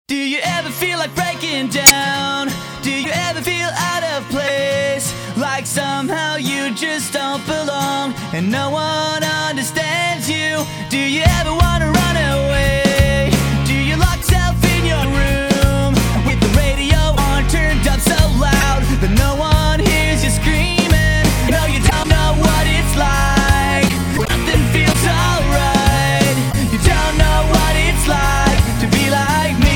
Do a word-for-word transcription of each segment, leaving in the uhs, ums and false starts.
Do you ever feel like breaking down? Do you ever feel out of place? Like somehow you just don't belong and no one understands you? Do you ever wanna run away? Do you lock yourself in your room with the radio on turned up so loud that no one hears you screaming? No, you don't know what it's like. Nothing feels alright. You don't know what it's like to be like me.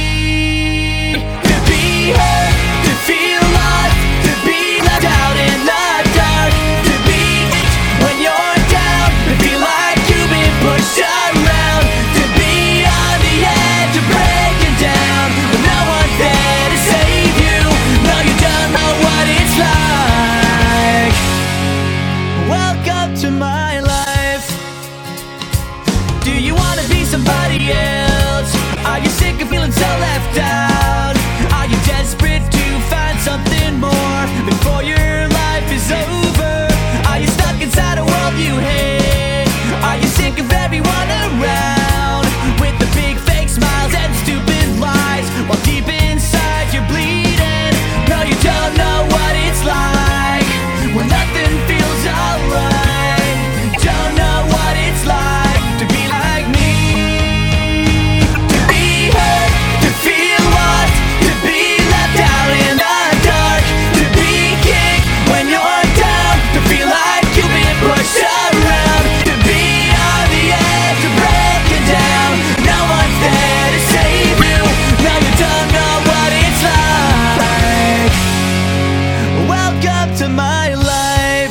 To feel lost, to be left out in the dark, to be when you're down, to feel like you've been pushed around, to be on the edge of breaking down, but no one's there to save you. No, you don't know what it's like. Welcome to my life. Do you wanna be somebody else? Are you sick of feeling so left out? Are you desperate to find something more before your life is over? Are you stuck inside a world you hate? Are you sick of everyone around with the big fake smiles and stupid lies while deep inside you're bleeding? No, you don't know what it's like when nothing feels alright. Don't know what it's like to be like me. To be hurt, to feel lost, to be left out in the dark, to be kicked when you're down, to feel like you've been pushed around, to be on the edge of breaking down. No one's there to save you. No, you don't know what it's like. Welcome to my life.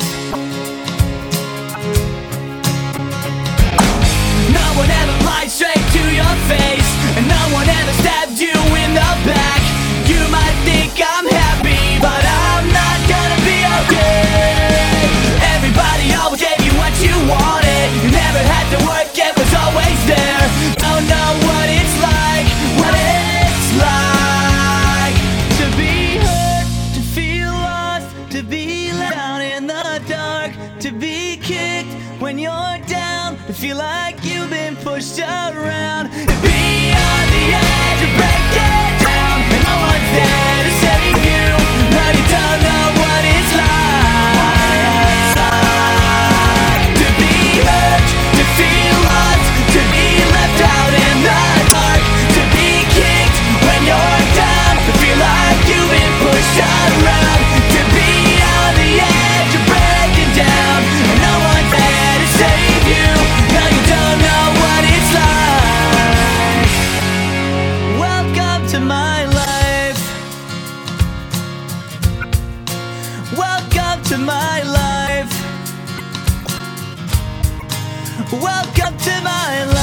No one ever lied straight to your face, and no one ever stabbed you in the back. You might think I'm happy, but I'm not gonna be okay. Everybody always gave you what you wanted. You never had to work, it was always there. Don't know what it's like, what it's like to be hurt, to feel lost, to be left out in the dark, to be kicked when you're down, to feel like you've been pushed around, to be on the edge of breaking down, and no one's there to save you. No, you don't know what it's like. To be hurt, to feel lost, to be left out in the dark, to be kicked when you're down, to feel like you've been pushed around, to be on the edge of breaking down, and no one's there to save you. No, you don't know what it's like. Welcome to my life. Welcome to my life. Welcome to my life.